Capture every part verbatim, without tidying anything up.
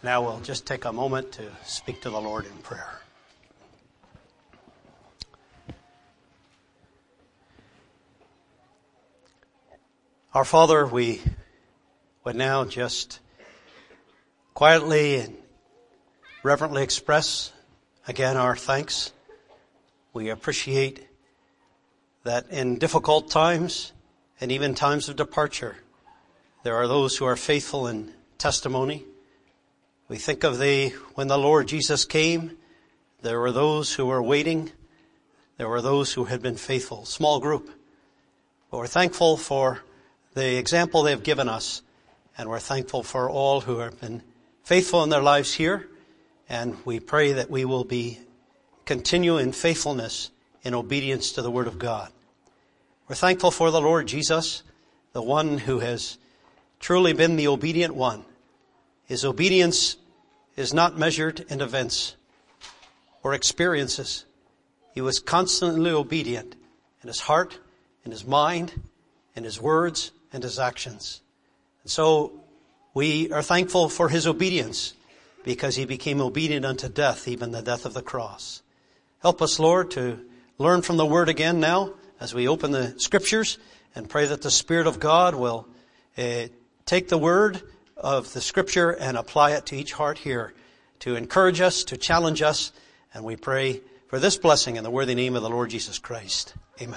Now we'll just take a moment to speak to the Lord in prayer. Our Father, we would now just quietly and reverently express again our thanks. We appreciate that in difficult times and even times of departure, there are those who are faithful in testimony. We think of the, when the Lord Jesus came, there were those who were waiting. There were those who had been faithful. Small group. But we're thankful for the example they've given us. And we're thankful for all who have been faithful in their lives here. And we pray that we will be continue in faithfulness in obedience to the Word of God. We're thankful for the Lord Jesus, the one who has truly been the obedient one. His obedience is not measured in events or experiences. He was constantly obedient in his heart, in his mind, in his words, and his actions. And so we are thankful for his obedience because he became obedient unto death, even the death of the cross. Help us, Lord, to learn from the Word again now as we open the Scriptures, and pray that the Spirit of God will uh, take the Word of the Scripture and apply it to each heart here to encourage us, to challenge us. And we pray for this blessing in the worthy name of the Lord Jesus Christ. Amen.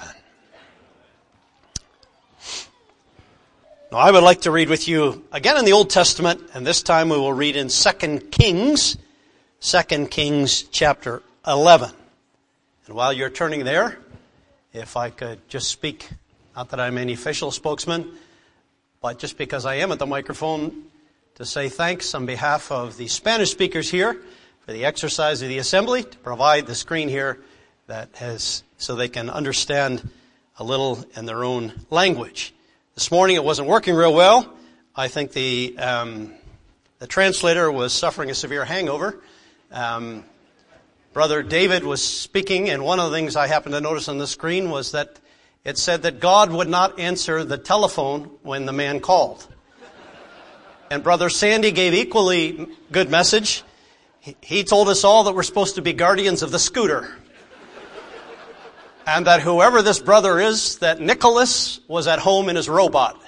Now I would like to read with you again in the Old Testament, and this time we will read in Second Kings, Second Kings chapter eleven. And while you're turning there, if I could just speak, not that I'm any official spokesman, but just because I am at the microphone, to say thanks on behalf of the Spanish speakers here for the exercise of the assembly, to provide the screen here that has, so they can understand a little in their own language. This morning it wasn't working real well. I think the um, the translator was suffering a severe hangover. Um, Brother David was speaking, and one of the things I happened to notice on the screen was that it said that God would not answer the telephone when the man called. And Brother Sandy gave equally good message. He, he told us all that we're supposed to be guardians of the scooter. And that whoever this brother is, that Nicholas was at home in his robot.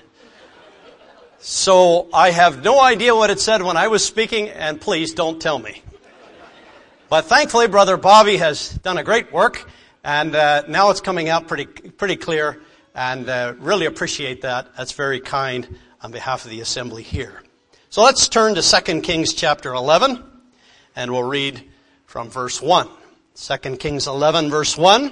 So I have no idea what it said when I was speaking, and please don't tell me. But thankfully, Brother Bobby has done a great work, and uh, now it's coming out pretty pretty clear, and uh, really appreciate that. That's very kind on behalf of the assembly here. So let's turn to Second Kings chapter eleven, and we'll read from verse one. Second Kings eleven, verse one.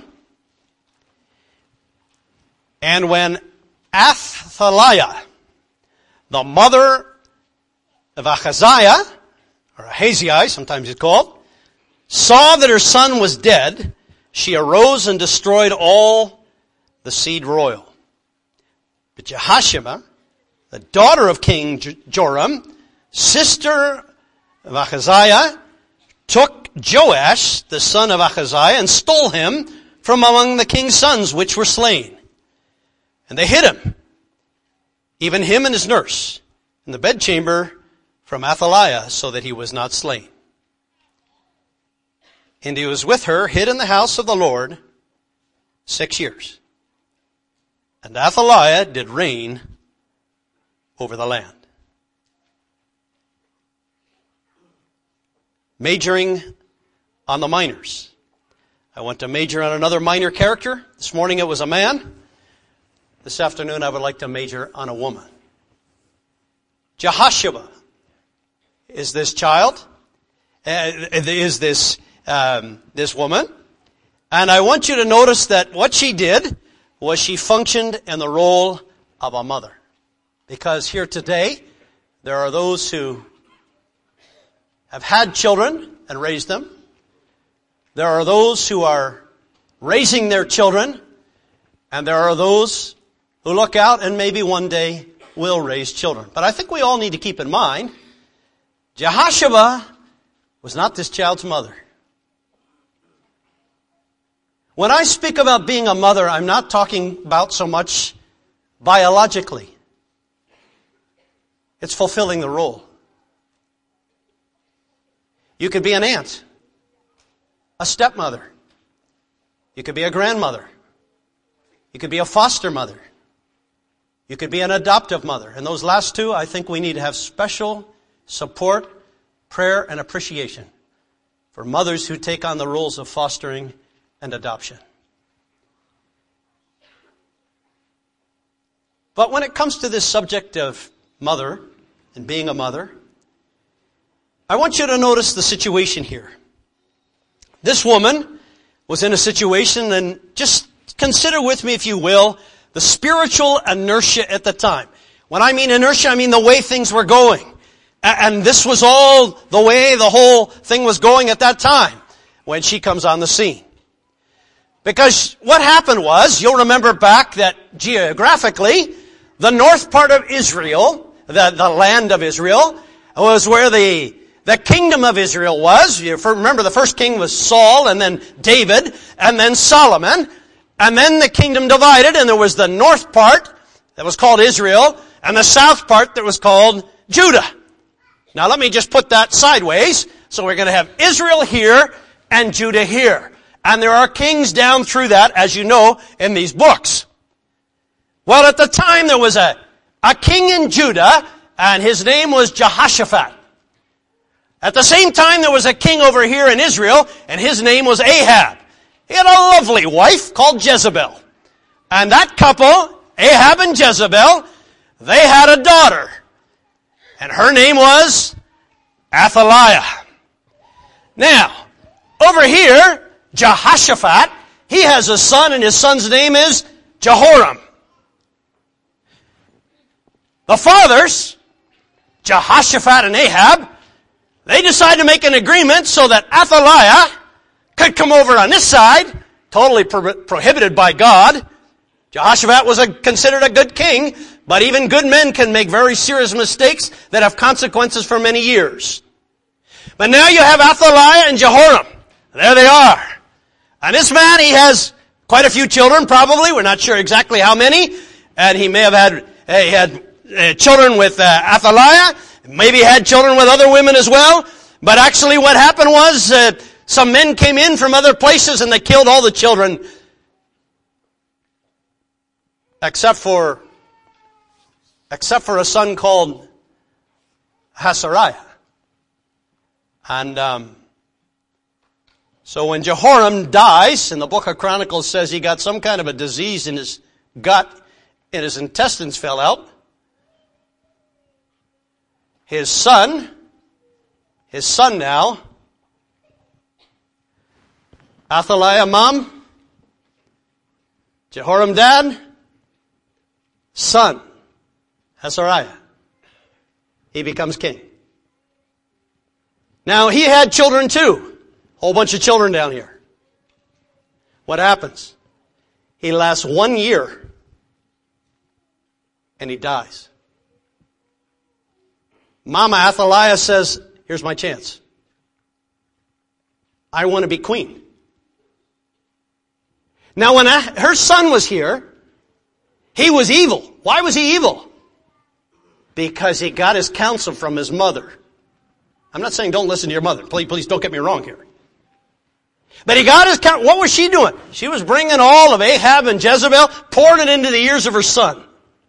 And when Athaliah, the mother of Ahaziah, or Ahaziah, sometimes it's called, saw that her son was dead, she arose and destroyed all the seed royal. But Jehosheba, the daughter of King Joram, sister of Ahaziah, took Joash, the son of Ahaziah, and stole him from among the king's sons which were slain. And they hid him, even him and his nurse, in the bedchamber from Athaliah, so that he was not slain. And he was with her, hid in the house of the Lord, six years. And Athaliah did reign over the land. Majoring on the minors. I want to major on another minor character. This morning it was a man. This afternoon I would like to major on a woman. Jehosheba is this child, uh, is this um, this woman. And I want you to notice that what she did was she functioned in the role of a mother. Because here today, there are those who have had children and raised them. There are those who are raising their children. And there are those who look out and maybe one day will raise children. But I think we all need to keep in mind, Jehosheba was not this child's mother. When I speak about being a mother, I'm not talking about so much biologically. It's fulfilling the role. You could be an aunt, a stepmother. You could be a grandmother. You could be a foster mother. You could be an adoptive mother. And those last two, I think we need to have special support, prayer, and appreciation for mothers who take on the roles of fostering and adoption. But when it comes to this subject of mother and being a mother, I want you to notice the situation here. This woman was in a situation, and just consider with me, if you will, the spiritual inertia at the time. When I mean inertia, I mean the way things were going. And this was all the way the whole thing was going at that time when she comes on the scene. Because what happened was, you'll remember back that geographically, the north part of Israel, the, the land of Israel, was where the, the kingdom of Israel was. You remember the first king was Saul, and then David, and then Solomon. And then the kingdom divided, and there was the north part that was called Israel, and the south part that was called Judah. Now let me just put that sideways. So we're going to have Israel here and Judah here. And there are kings down through that, as you know, in these books. Well, at the time there was a, a king in Judah, and his name was Jehoshaphat. At the same time there was a king over here in Israel, and his name was Ahab. He had a lovely wife called Jezebel. And that couple, Ahab and Jezebel, they had a daughter. And her name was Athaliah. Now, over here, Jehoshaphat, he has a son, and his son's name is Jehoram. The fathers, Jehoshaphat and Ahab, they decided to make an agreement so that Athaliah could come over on this side, totally pro- prohibited by God. Jehoshaphat was a, considered a good king, but even good men can make very serious mistakes that have consequences for many years. But now you have Athaliah and Jehoram. There they are. And this man, he has quite a few children, probably. We're not sure exactly how many. And he may have had, uh, he had uh, children with uh, Athaliah. Maybe he had children with other women as well. But actually what happened was, uh, some men came in from other places and they killed all the children except for except for a son called Hasariah. And um, so when Jehoram dies, and the book of Chronicles says he got some kind of a disease in his gut, and his intestines fell out, his son, his son now, Athaliah mom, Jehoram dad, son, Hasariah. He becomes king. Now he had children too. Whole bunch of children down here. What happens? He lasts one year and he dies. Mama Athaliah says, here's my chance. I want to be queen. Now when her son was here, he was evil. Why was he evil? Because he got his counsel from his mother. I'm not saying don't listen to your mother. Please, please don't get me wrong here. But he got his counsel. What was she doing? She was bringing all of Ahab and Jezebel, pouring it into the ears of her son.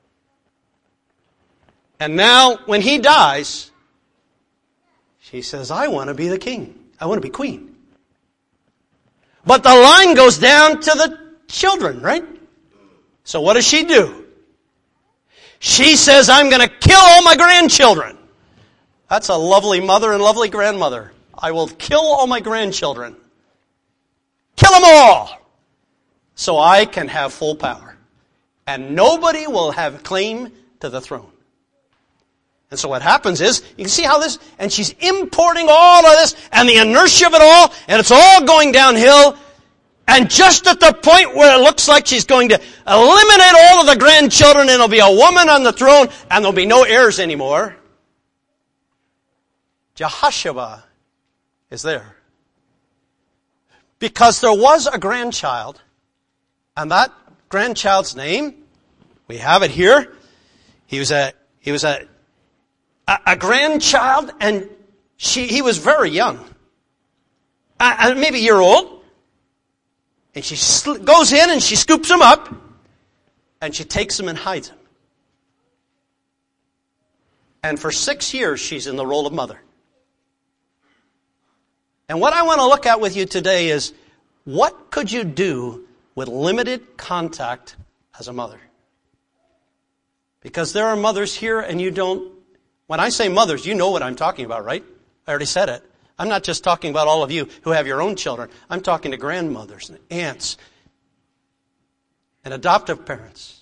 And now when he dies, she says, I want to be the king. I want to be queen. But the line goes down to the children, right? So what does she do? She says, I'm going to kill all my grandchildren. That's a lovely mother and lovely grandmother. I will kill all my grandchildren. Kill them all. So I can have full power. And nobody will have claim to the throne. And so what happens is, you can see how this, and she's importing all of this, and the inertia of it all, and it's all going downhill. And just at the point where it looks like she's going to eliminate all of the grandchildren, and it'll be a woman on the throne, and there'll be no heirs anymore, Jehoshaphat is there. Because there was a grandchild, and that grandchild's name, we have it here. He was a, he was a, a, a grandchild, and she, he was very young. uh, maybe a year old. And she sl- goes in and she scoops him up. And she takes him and hides him. And for six years, she's in the role of mother. And what I want to look at with you today is, what could you do with limited contact as a mother? Because there are mothers here and you don't, when I say mothers, you know what I'm talking about, right? I already said it. I'm not just talking about all of you who have your own children. I'm talking to grandmothers and aunts and adoptive parents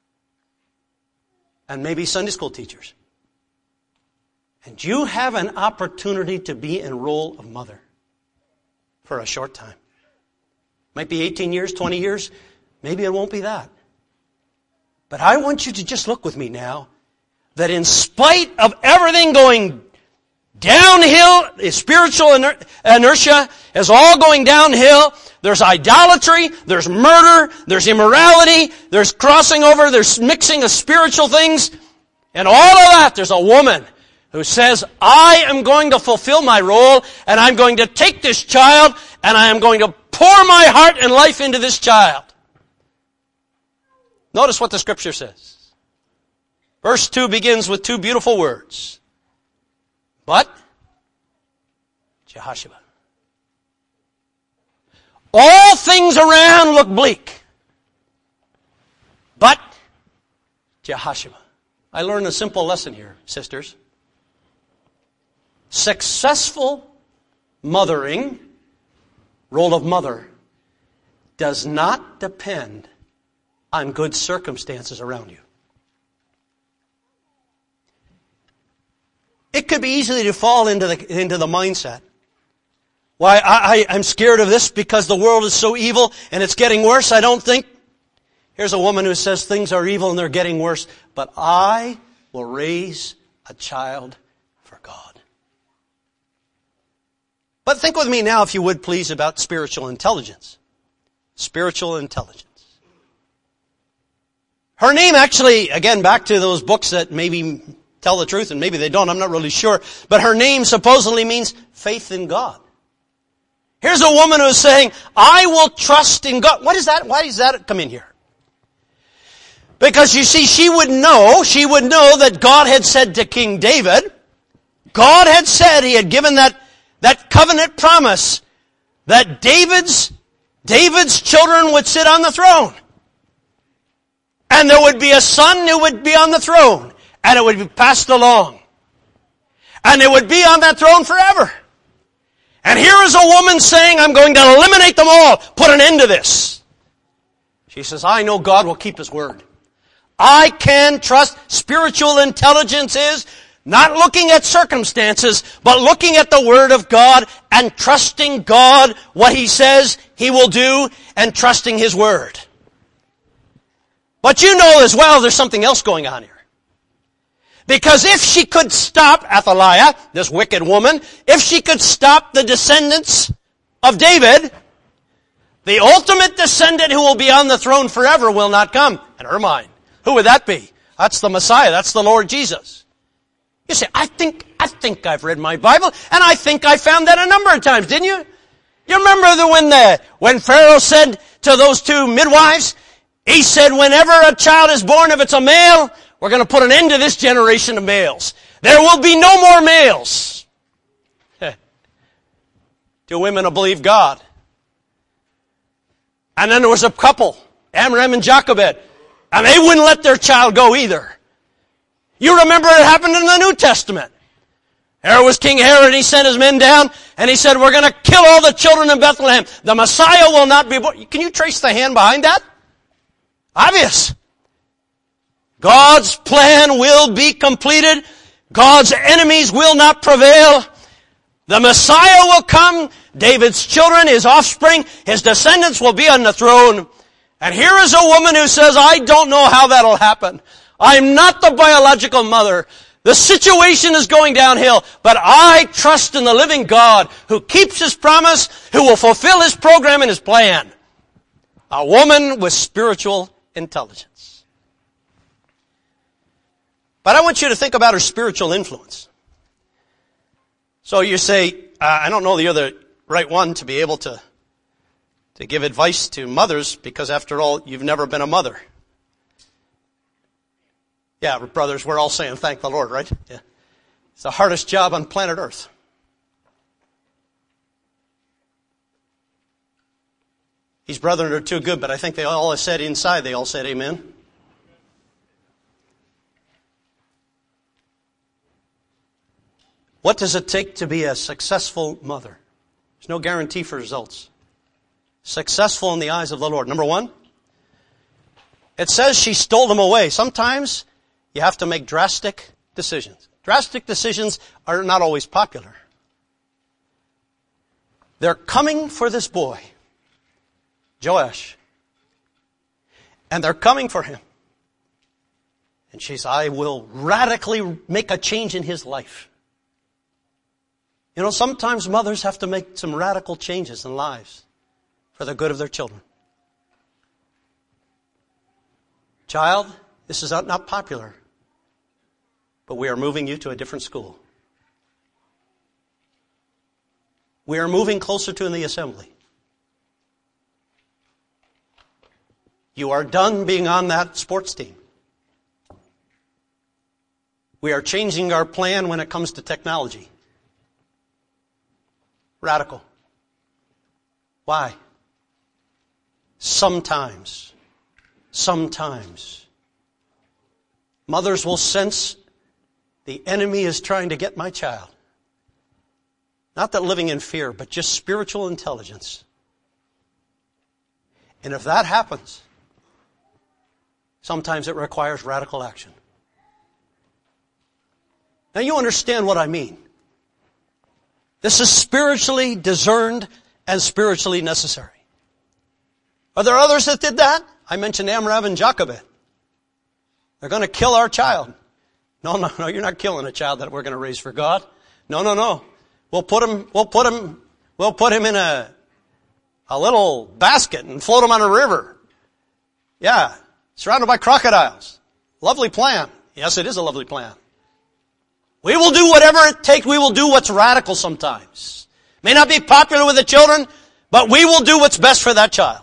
and maybe Sunday school teachers. And you have an opportunity to be in role of mother for a short time. Might be eighteen years, twenty years. Maybe it won't be that. But I want you to just look with me now that in spite of everything going downhill, spiritual inertia is all going downhill. There's idolatry, there's murder, there's immorality, there's crossing over, there's mixing of spiritual things. And all of that, there's a woman who says, I am going to fulfill my role, and I'm going to take this child, and I am going to pour my heart and life into this child. Notice what the scripture says. Verse two begins with two beautiful words. But Jehosheba. All things around look bleak. But Jehosheba. I learned a simple lesson here, sisters. Successful mothering, role of mother, does not depend on good circumstances around you. It could be easy to fall into the, into the mindset. Why, I, I, I'm scared of this because the world is so evil and it's getting worse. I don't think. Here's a woman who says things are evil and they're getting worse, but I will raise a child for God. But think with me now, if you would please, about spiritual intelligence. Spiritual intelligence. Her name actually, again, back to those books that maybe tell the truth and maybe they don't, I'm not really sure, but her name supposedly means faith in God. Here's a woman who's saying, I will trust in God. What is that? Why does that come in here? Because you see, she would know, she would know that God had said to King David, God had said, He had given that, that covenant promise that David's, David's children would sit on the throne. And there would be a son who would be on the throne. And it would be passed along. And it would be on that throne forever. And here is a woman saying, I'm going to eliminate them all. Put an end to this. She says, I know God will keep His word. I can trust. Spiritual intelligence is not looking at circumstances, but looking at the word of God and trusting God, what He says He will do, and trusting His word. But you know as well there's something else going on here. Because if she could stop Athaliah, this wicked woman, if she could stop the descendants of David, the ultimate descendant who will be on the throne forever will not come. In her mind. Who would that be? That's the Messiah. That's the Lord Jesus. You say, I think, I think I've read my Bible, and I think I found that a number of times, didn't you? You remember the, when the, when Pharaoh said to those two midwives, he said, whenever a child is born, if it's a male, we're going to put an end to this generation of males. There will be no more males. Two women who believe God. And then there was a couple, Amram and Jochebed, and they wouldn't let their child go either. You remember it happened in the New Testament. There was King Herod, he sent his men down, and he said, we're going to kill all the children in Bethlehem. The Messiah will not be born. Can you trace the hand behind that? Obvious. God's plan will be completed. God's enemies will not prevail. The Messiah will come. David's children, his offspring, his descendants will be on the throne. And here is a woman who says, I don't know how that'll happen. I'm not the biological mother. The situation is going downhill, but I trust in the living God who keeps His promise, who will fulfill His program and His plan. A woman with spiritual intelligence. But I want you to think about her spiritual influence. So you say, uh, I don't know the other right one to be able to, to give advice to mothers, because after all, you've never been a mother. Yeah, brothers, we're all saying thank the Lord, right? Yeah. It's the hardest job on planet Earth. These brethren are too good, but I think they all said inside, they all said amen. What does it take to be a successful mother? There's no guarantee for results. Successful in the eyes of the Lord. Number one, it says she stole them away. Sometimes you have to make drastic decisions. Drastic decisions are not always popular. They're coming for this boy, Joash. And they're coming for him. And she says, I will radically make a change in his life. You know, sometimes mothers have to make some radical changes in lives for the good of their children. Child, this is not popular, but we are moving you to a different school. We are moving closer to the assembly. You are done being on that sports team. We are changing our plan when it comes to technology. Radical. Why? Sometimes, sometimes, mothers will sense the enemy is trying to get my child. Not that living in fear, but just spiritual intelligence. And if that happens, sometimes it requires radical action. Now you understand what I mean. This is spiritually discerned and spiritually necessary. Are there others that did that? I mentioned Amrav and Jochebed. They're going to kill our child. No, no, no, you're not killing a child that we're going to raise for God. No, no, no. We'll put him, we'll put him, we'll put him in a, a little basket and float him on a river. Yeah. Surrounded by crocodiles. Lovely plan. Yes, it is a lovely plan. We will do whatever it takes. We will do what's radical sometimes. May not be popular with the children, but we will do what's best for that child.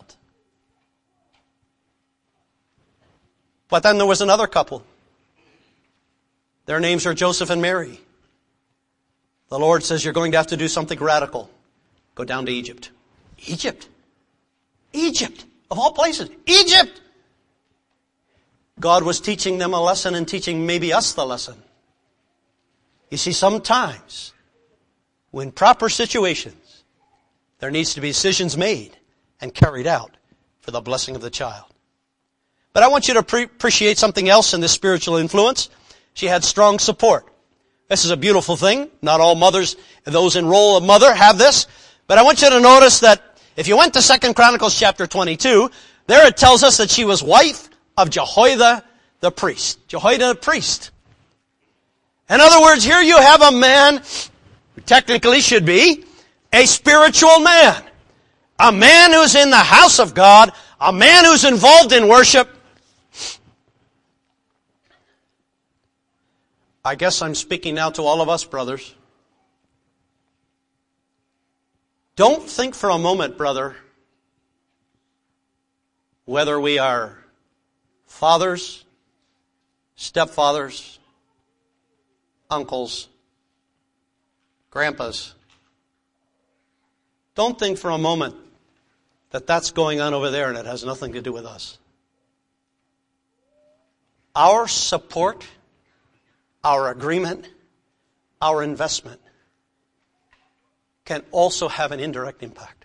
But then there was another couple. Their names are Joseph and Mary. The Lord says you're going to have to do something radical. Go down to Egypt. Egypt? Egypt, of all places. Egypt! God was teaching them a lesson and teaching maybe us the lesson. You see, sometimes, when proper situations, there needs to be decisions made and carried out for the blessing of the child. But I want you to pre- appreciate something else in this spiritual influence. She had strong support. This is a beautiful thing. Not all mothers, those in role of mother, have this. But I want you to notice that if you went to Second Chronicles chapter twenty-two, there it tells us that she was wife of Jehoiada the priest. Jehoiada the priest. In other words, here you have a man who technically should be a spiritual man. A man who's in the house of God. A man who's involved in worship. I guess I'm speaking now to all of us, brothers. Don't think for a moment, brother, whether we are fathers, stepfathers, uncles, grandpas. Don't think for a moment that that's going on over there and it has nothing to do with us. Our support, our agreement, our investment can also have an indirect impact.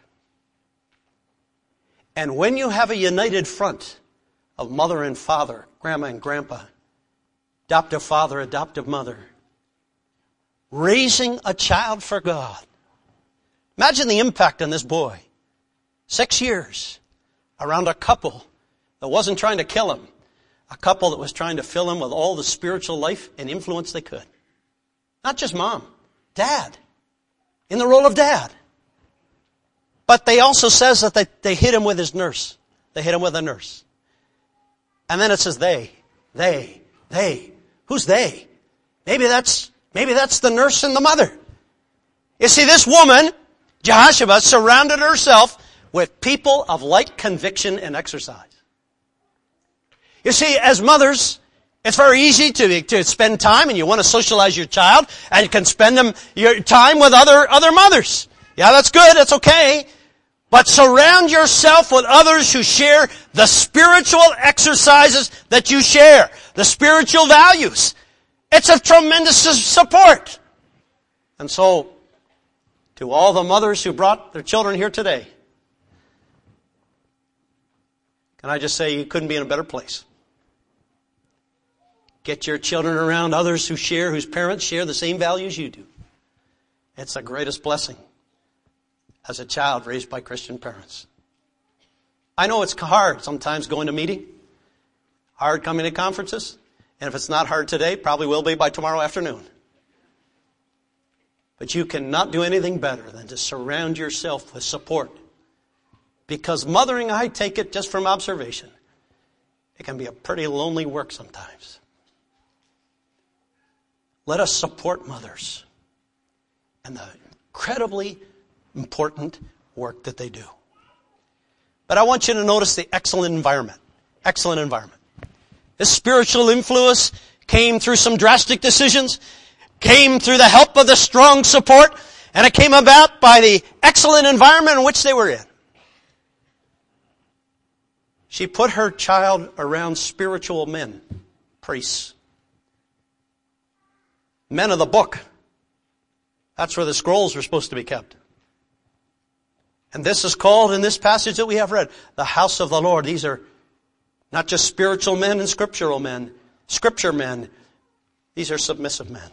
And when you have a united front of mother and father, grandma and grandpa, adoptive father, adoptive mother, raising a child for God. Imagine the impact on this boy. Six years around a couple that wasn't trying to kill him. A couple that was trying to fill him with all the spiritual life and influence they could. Not just mom, dad. In the role of dad. But they also says that they, they hit him with his nurse. They hit him with a nurse. And then it says they, they, they. Who's they? Maybe that's, maybe that's the nurse and the mother. You see, this woman Jehoshaphat surrounded herself with people of like conviction and exercise. You see, as mothers, it's very easy to, to spend time, and you want to socialize your child, and you can spend them, your time with other, other mothers. Yeah, that's good, that's okay. But surround yourself with others who share the spiritual exercises that you share, the spiritual values. It's a tremendous support. And so, to all the mothers who brought their children here today, can I just say you couldn't be in a better place. Get your children around others who share, whose parents share the same values you do. It's the greatest blessing as a child raised by Christian parents. I know it's hard sometimes going to meeting, hard coming to conferences, and if it's not hard today, probably will be by tomorrow afternoon. But you cannot do anything better than to surround yourself with support. Because mothering, I take it just from observation, it can be a pretty lonely work sometimes. Let us support mothers and the incredibly important work that they do. But I want you to notice the excellent environment. Excellent environment. This spiritual influence came through some drastic decisions, came through the help of the strong support, and it came about by the excellent environment in which they were in. She put her child around spiritual men, priests. Men of the book. That's where the scrolls were supposed to be kept. And this is called, in this passage that we have read, the house of the Lord. These are not just spiritual men and scriptural men, scripture men. These are submissive men.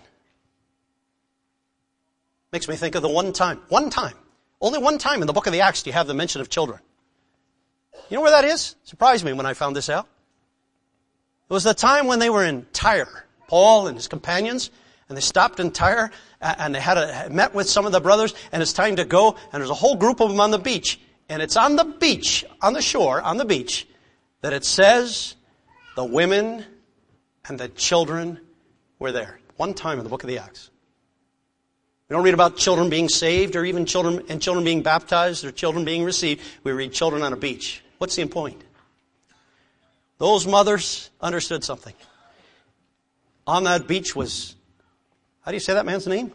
Makes me think of the one time, one time, only one time in the book of the Acts do you have the mention of children. You know where that is? Surprised me when I found this out. It was the time when they were in Tyre, Paul and his companions. And they stopped in Tyre, and they had a, met with some of the brothers, and it's time to go, and there's a whole group of them on the beach. And it's on the beach, on the shore, on the beach, that it says the women and the children were there. One time in the book of the Acts. We don't read about children being saved, or even children, and children being baptized, or children being received. We read children on a beach. What's the point? Those mothers understood something. On that beach was, how do you say that man's name?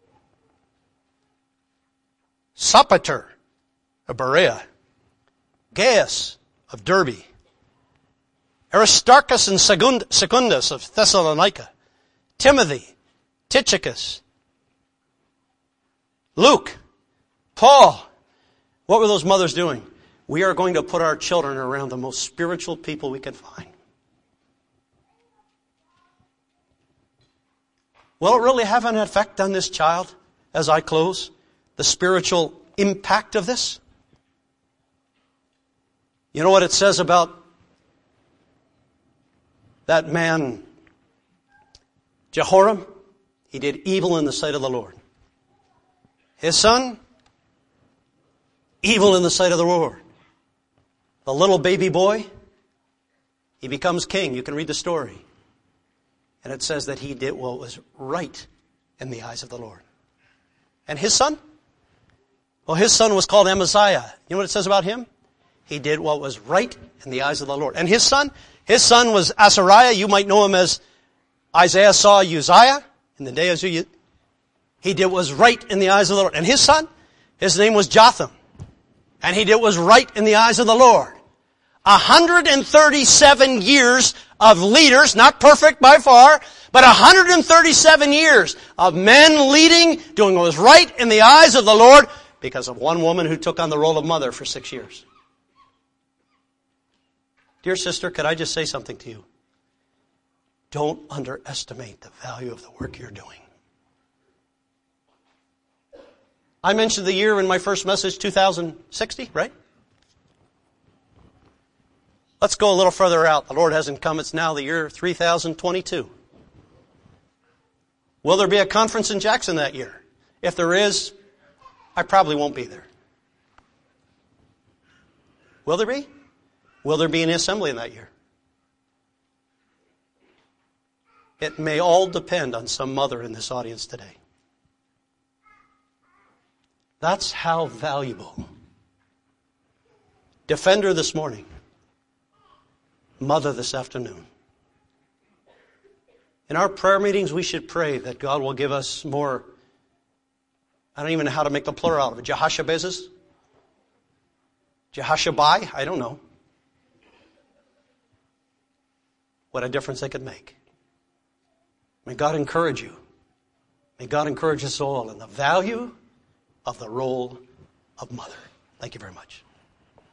Sopater of Berea, Gaius of Derbe, Aristarchus and Secundus of Thessalonica, Timothy, Tychicus, Luke, Paul. What were those mothers doing? We are going to put our children around the most spiritual people we can find. Will it really have an effect on this child as I close? The spiritual impact of this? You know what it says about that man, Jehoram? He did evil in the sight of the Lord. His son, evil in the sight of the Lord. The little baby boy, he becomes king. You can read the story. And it says that he did what was right in the eyes of the Lord. And his son? Well, his son was called Amaziah. You know what it says about him? He did what was right in the eyes of the Lord. And his son? His son was Azariah. You might know him as Isaiah saw Uzziah in the day of Uzziah. He did what was right in the eyes of the Lord. And his son? His name was Jotham. And he did what was right in the eyes of the Lord. one hundred thirty-seven years of leaders, not perfect by far, but one hundred thirty-seven years of men leading, doing what was right in the eyes of the Lord because of one woman who took on the role of mother for six years. Dear sister, could I just say something to you? Don't underestimate the value of the work you're doing. I mentioned the year in my first message, two thousand sixty, right? Let's go a little further out. The Lord hasn't come. It's now the year three thousand twenty-two. Will there be a conference in Jackson that year? If there is, I probably won't be there. Will there be? Will there be an assembly in that year? It may all depend on some mother in this audience today. That's how valuable. Defender this morning. Mother this afternoon. In our prayer meetings, we should pray that God will give us more, I don't even know how to make the plural out of it, Jehoshabezzes? Jehoshabai? I don't know. What a difference they could make. May God encourage you. May God encourage us all in the value of the role of mother. Thank you very much.